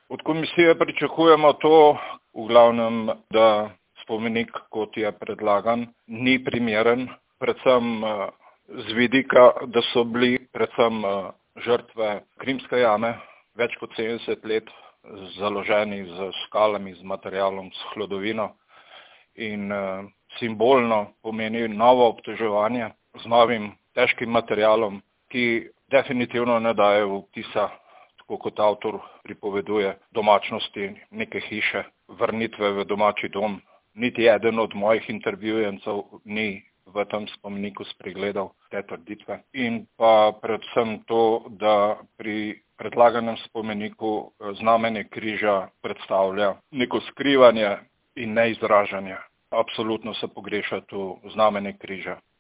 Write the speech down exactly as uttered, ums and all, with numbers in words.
Od komisije pričakujemo to, v glavnem, da spomenik, kot je predlagan, ni primeren, predvsem z vidika, da so bili predvsem žrtve Krimske jame več kot sedemdeset let založeni z skalami, z materialom, s hlodovino in simbolno pomeni novo obteževanje z novim težkim materialom, ki definitivno ne daje vtisa, tako kot avtor pripoveduje, domačnosti neke hiše, vrnitve v domači dom. Niti eden od mojih intervjujencev ni v tem spomeniku spregledal te trditve. In pa predvsem to, da pri predlaganem spomeniku znamenje križa predstavlja neko skrivanje in neizražanje. Absolutno se pogreša tu znamenje križa.